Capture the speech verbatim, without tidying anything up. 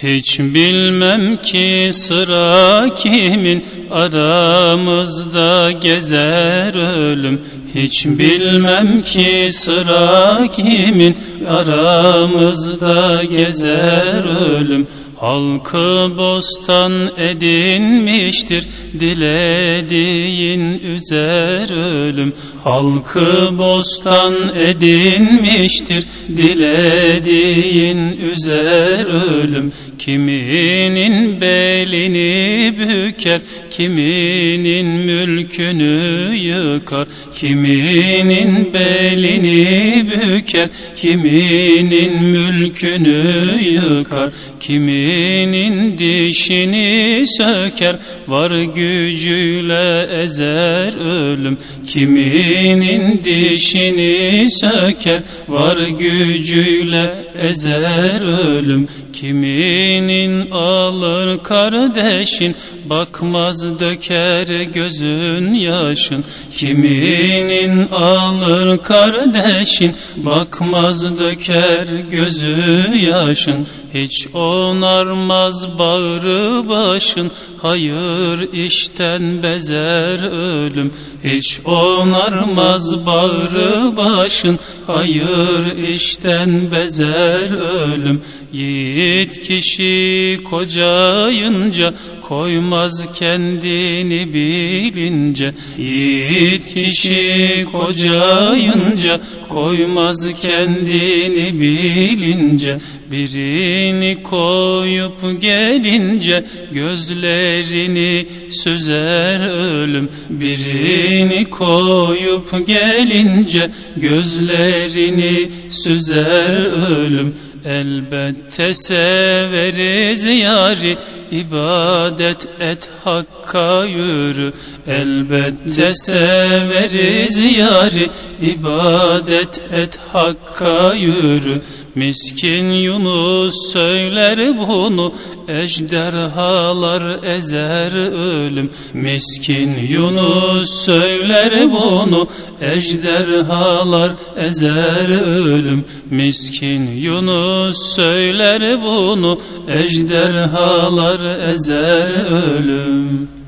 Hiç bilmem ki sıra kimin, aramızda gezer ölüm. Hiç bilmem ki sıra kimin, aramızda gezer ölüm. Halkı bostan edinmiştir, dilediğin üzer ölüm. Halkı bostan edinmiştir, dilediğin üzer ölüm. Kiminin belini büker, kiminin mülkünü yıkar. Kiminin belini büker, kiminin mülkünü yıkar. Kiminin dişini söker, var gücüyle ezer ölüm. Kiminin dişini söker, var gücüyle ezer ölüm. Kiminin alır kardeşin, bakmaz döker gözün yaşın. Kiminin alır kardeşin, bakmaz döker gözü yaşın. Hiç onarmaz bağrı başın, hayır işten bezer ölüm. Hiç onarmaz bağrı başın, hayır işten bezer ölüm. Yiğit kişi kocayınca, koymaz kendini bilince. Yiğit kişi kocayınca, koymaz kendini bilince. Birini koyup gelince, gözlerini süzer ölüm. Birini koyup gelince, gözlerini süzer ölüm. Elbette severiz yari, ibadet et Hakk'a yürü. Elbette severiz yari, ibadet et Hakk'a yürü. Miskin Yunus söyler bunu, ejderhalar ezer ölüm. Miskin Yunus söyler bunu, ejderhalar ezer ölüm. Miskin Yunus söyler bunu, ejderhalar ezer ölüm.